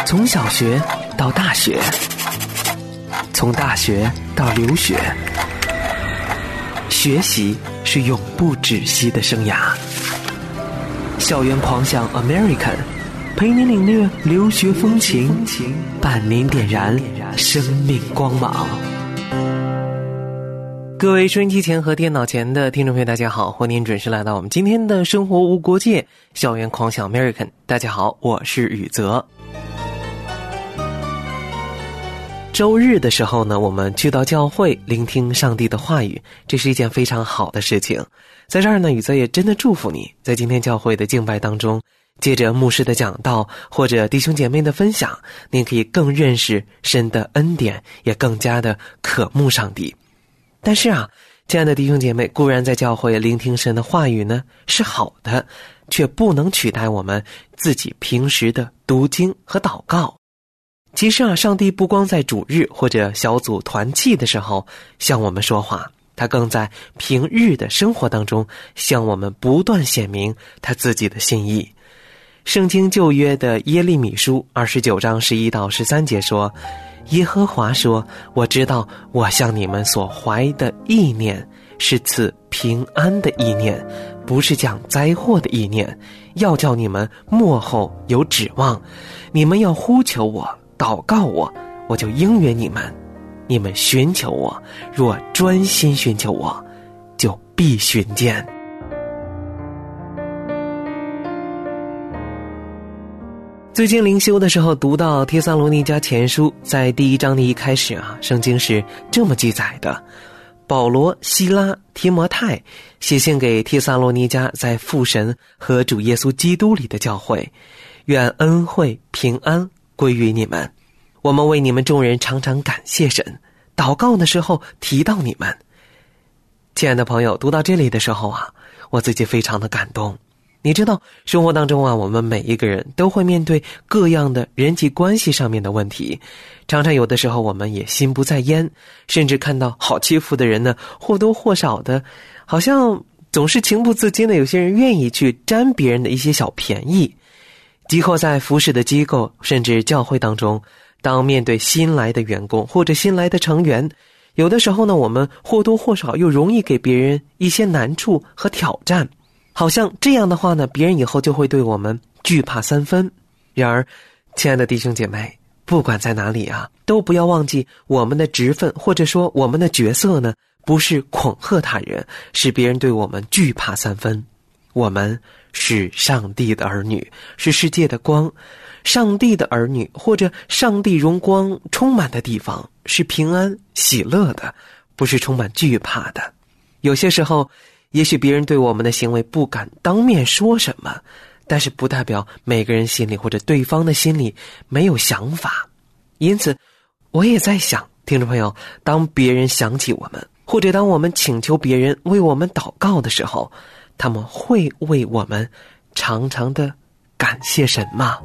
从小学到大学，从大学到留学，学习是永不止息的生涯。校园狂想 American 陪您领略留学风情，伴您点燃生命光芒。各位收音机前和电脑前的听众朋友大家好，欢迎您准时来到我们今天的生活无国界校园狂想 American。 大家好，我是宇泽。周日的时候呢，我们去到教会聆听上帝的话语，这是一件非常好的事情。在这儿呢，宇泽也真的祝福你，在今天教会的敬拜当中，借着牧师的讲道或者弟兄姐妹的分享，您可以更认识神的恩典，也更加的渴慕上帝。但是啊，亲爱的弟兄姐妹，固然在教会聆听神的话语呢是好的，却不能取代我们自己平时的读经和祷告。其实啊，上帝不光在主日或者小组团契的时候向我们说话，他更在平日的生活当中向我们不断显明他自己的心意。圣经旧约的耶利米书29章11到13节说，耶和华说，我知道我向你们所怀的意念是赐平安的意念，不是降灾祸的意念，要叫你们末后有指望。你们要呼求我，祷告我，我就应允你们。你们寻求我，若专心寻求我，就必寻见。最近灵修的时候读到帖撒罗尼迦前书，在第1章的一开始啊，圣经是这么记载的：保罗、西拉、提摩太写信给帖撒罗尼迦在父神和主耶稣基督里的教会，愿恩惠平安归于你们。我们为你们众人常常感谢神，祷告的时候提到你们。亲爱的朋友，读到这里的时候啊，我自己非常的感动。你知道，生活当中啊，我们每一个人都会面对各样的人际关系上面的问题，常常有的时候我们也心不在焉，甚至看到好欺负的人呢，或多或少的好像总是情不自禁的，有些人愿意去占别人的一些小便宜。即或在服侍的机构甚至教会当中，当面对新来的员工或者新来的成员，有的时候呢，我们或多或少又容易给别人一些难处和挑战，好像这样的话呢，别人以后就会对我们惧怕3分。然而，亲爱的弟兄姐妹，不管在哪里啊，都不要忘记我们的职分或者说我们的角色呢，不是恐吓他人，使别人对我们惧怕3分。我们是上帝的儿女，是世界的光。上帝的儿女或者上帝荣光充满的地方是平安喜乐的，不是充满惧怕的。有些时候也许别人对我们的行为不敢当面说什么，但是不代表每个人心里或者对方的心里没有想法。因此我也在想，听众朋友，当别人想起我们，或者当我们请求别人为我们祷告的时候，他们会为我们常常的感谢神吗？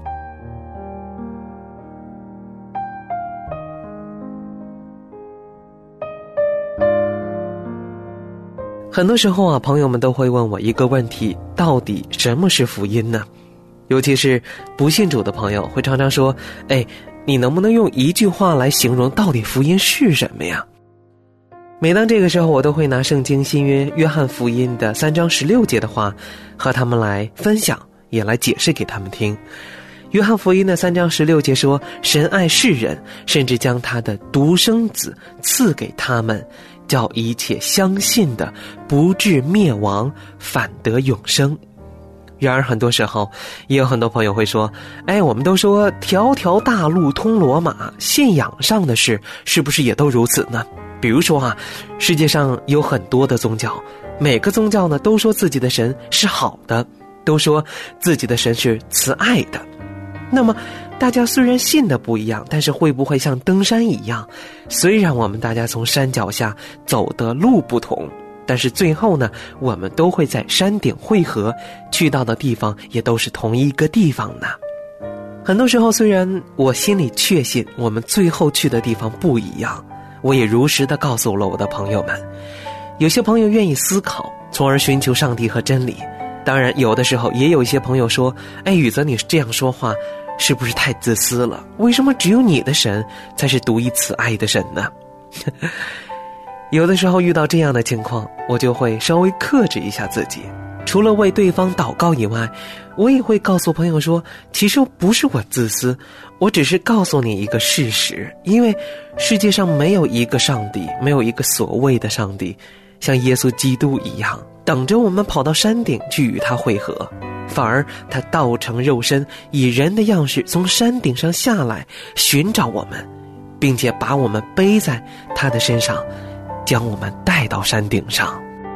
很多时候啊，朋友们都会问我一个问题，到底什么是福音呢？尤其是不信主的朋友会常常说，你能不能用一句话来形容到底福音是什么呀？每当这个时候，我都会拿圣经新约约翰福音的3章16节的话和他们来分享，也来解释给他们听。约翰福音的3章16节说，神爱世人，甚至将他的独生子赐给他们，叫一切相信的不至灭亡，反得永生。然而很多时候也有很多朋友会说，我们都说条条大路通罗马，信仰上的事是不是也都如此呢？比如说啊，世界上有很多的宗教，每个宗教呢都说自己的神是好的，都说自己的神是慈爱的。那么大家虽然信的不一样，但是会不会像登山一样，虽然我们大家从山脚下走的路不同，但是最后呢，我们都会在山顶汇合，去到的地方也都是同一个地方呢？很多时候虽然我心里确信我们最后去的地方不一样，我也如实地告诉了我的朋友们。有些朋友愿意思考，从而寻求上帝和真理。当然有的时候也有一些朋友说，宇泽你这样说话是不是太自私了？为什么只有你的神才是独一慈爱的神呢？有的时候遇到这样的情况，我就会稍微克制一下自己，除了为对方祷告以外，我也会告诉朋友说，其实不是我自私，我只是告诉你一个事实，因为世界上没有一个上帝，没有一个所谓的上帝像耶稣基督一样等着我们跑到山顶去与他会合，反而他道成肉身，以人的样式从山顶上下来寻找我们，并且把我们背在他的身上，将我们带到山顶上。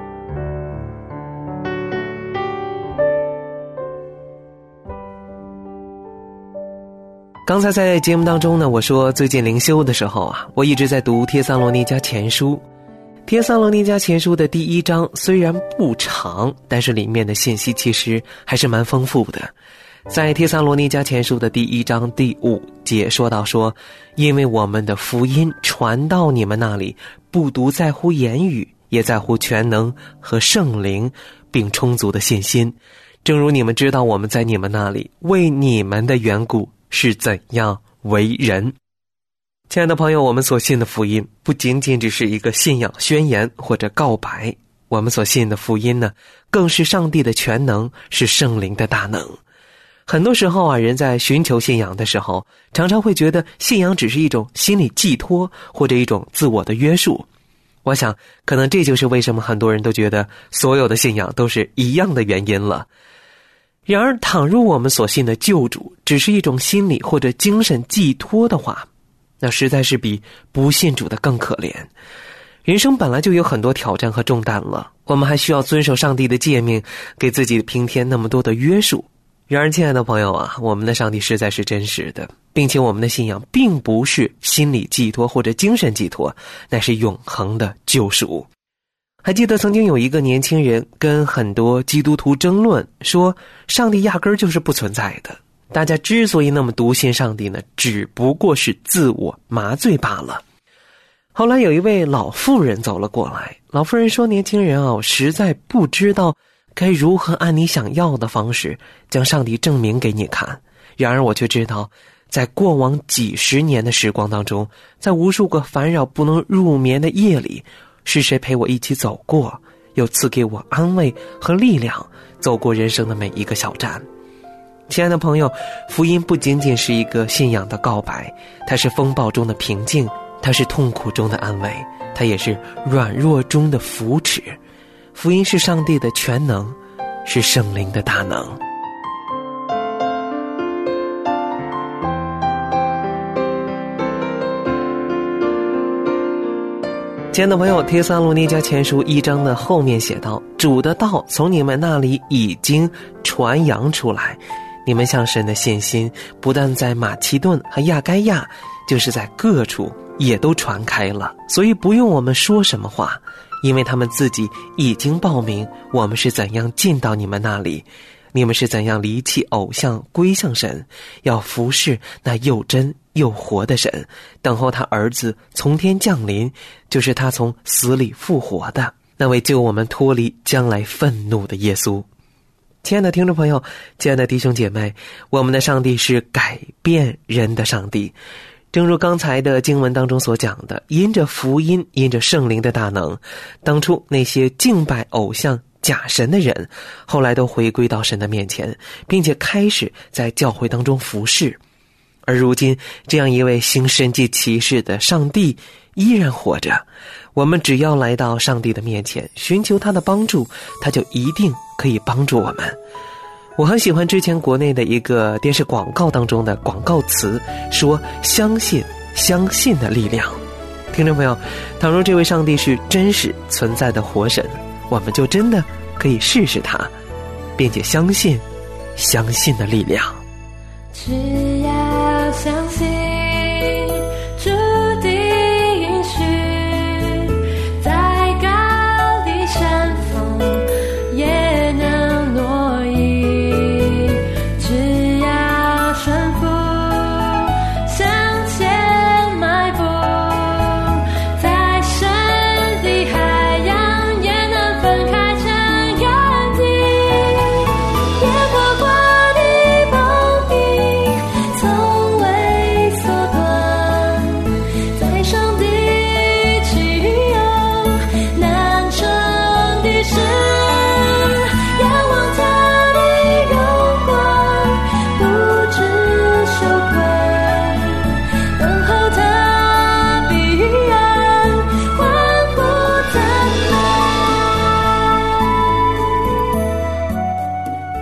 刚才在节目当中呢，我说最近灵修的时候啊，我一直在读帖撒罗尼迦前书。帖撒罗尼迦前书的第1章虽然不长，但是里面的信息其实还是蛮丰富的。在帖撒罗尼迦前书的第1章第5节说到说，因为我们的福音传到你们那里，不独在乎言语，也在乎全能和圣灵，并充足的信心。正如你们知道我们在你们那里为你们的缘故是怎样为人。亲爱的朋友，我们所信的福音不仅仅只是一个信仰宣言或者告白，我们所信的福音呢，更是上帝的全能，是圣灵的大能。很多时候啊，人在寻求信仰的时候，常常会觉得信仰只是一种心理寄托，或者一种自我的约束。我想可能这就是为什么很多人都觉得所有的信仰都是一样的原因了。然而倘若我们所信的救主只是一种心理或者精神寄托的话，那实在是比不信主的更可怜。人生本来就有很多挑战和重担了，我们还需要遵守上帝的诫命，给自己平添那么多的约束。然而亲爱的朋友啊，我们的上帝实在是真实的，并且我们的信仰并不是心理寄托或者精神寄托，乃是永恒的救赎。还记得曾经有一个年轻人跟很多基督徒争论，说上帝压根儿就是不存在的，大家之所以那么笃信上帝呢，只不过是自我麻醉罢了。后来有一位老妇人走了过来，老妇人说，年轻人啊，我实在不知道该如何按你想要的方式将上帝证明给你看。然而我却知道，在过往几十年的时光当中，在无数个烦扰不能入眠的夜里，是谁陪我一起走过，又赐给我安慰和力量，走过人生的每一个小站。亲爱的朋友，福音不仅仅是一个信仰的告白，它是风暴中的平静，它是痛苦中的安慰，它也是软弱中的扶持。福音是上帝的全能，是圣灵的大能。亲爱的朋友，帖撒罗尼迦前书1章的后面写道，主的道从你们那里已经传扬出来，你们向神的信心不但在马其顿和亚该亚，就是在各处也都传开了，所以不用我们说什么话，因为他们自己已经报明我们是怎样进到你们那里，你们是怎样离弃偶像归向神，要服侍那又真又活的神，等候他儿子从天降临，就是他从死里复活的那位救我们脱离将来愤怒的耶稣。亲爱的听众朋友，亲爱的弟兄姐妹，我们的上帝是改变人的上帝。正如刚才的经文当中所讲的，因着福音，因着圣灵的大能，当初那些敬拜偶像假神的人，后来都回归到神的面前，并且开始在教会当中服侍。而如今这样一位行神迹奇事的上帝依然活着，我们只要来到上帝的面前，寻求他的帮助，他就一定可以帮助我们。我很喜欢之前国内的一个电视广告当中的广告词，说相信，相信的力量。听众朋友，倘若这位上帝是真实存在的活神，我们就真的可以试试他，并且相信，相信的力量。 只要相信主的应许，再高的山峰也能挪移，只要顺服向前迈步，在深的海洋也能分开成远地，也活过的风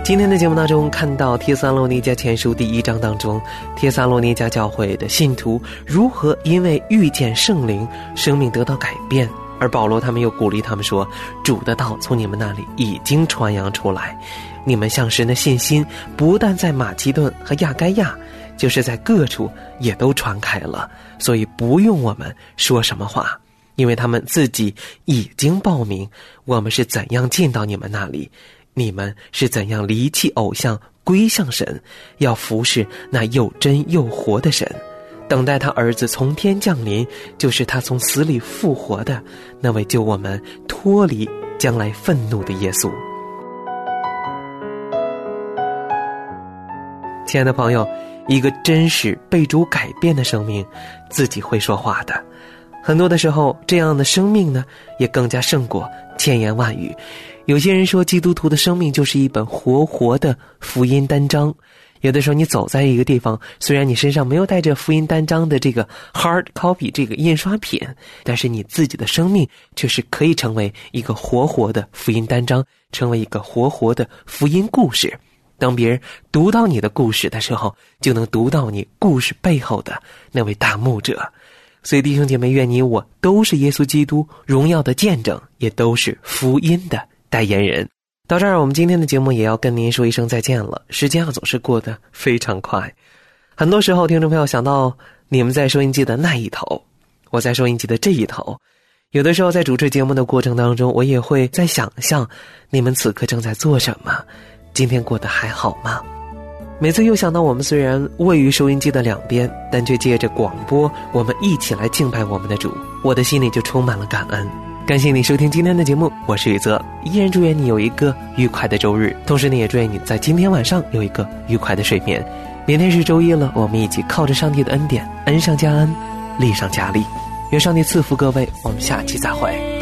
今天的节目当中看到帖撒罗尼迦前书第1章当中，帖撒罗尼迦教会的信徒如何因为遇见圣灵，生命得到改变。而保罗他们又鼓励他们说，主的道从你们那里已经传扬出来，你们向神的信心不但在马其顿和亚该亚，就是在各处也都传开了，所以不用我们说什么话，因为他们自己已经报明我们是怎样进到你们那里，你们是怎样离弃偶像归向神，要服侍那又真又活的神，等待他儿子从天降临，就是他从死里复活的那位救我们脱离将来愤怒的耶稣。亲爱的朋友，一个真实被主改变的生命自己会说话的，很多的时候这样的生命呢也更加胜过千言万语。有些人说基督徒的生命就是一本活活的福音单章，有的时候你走在一个地方，虽然你身上没有带着福音单章的这个 hard copy 这个印刷品，但是你自己的生命却是可以成为一个活活的福音单章，成为一个活活的福音故事。当别人读到你的故事的时候，就能读到你故事背后的那位大牧者。所以弟兄姐妹，愿你我都是耶稣基督荣耀的见证，也都是福音的代言人。到这儿，我们今天的节目也要跟您说一声再见了。时间总是过得非常快，很多时候听众朋友想到你们在收音机的那一头，我在收音机的这一头，有的时候在主持节目的过程当中，我也会在想象你们此刻正在做什么，今天过得还好吗？每次又想到我们虽然位于收音机的两边，但却借着广播我们一起来敬拜我们的主，我的心里就充满了感恩。感谢你收听今天的节目，我是宇泽，依然祝愿你有一个愉快的周日，同时呢也祝愿你在今天晚上有一个愉快的睡眠。明天是周一了，我们一起靠着上帝的恩典，恩上加恩，利上加利。愿上帝赐福各位，我们下期再会。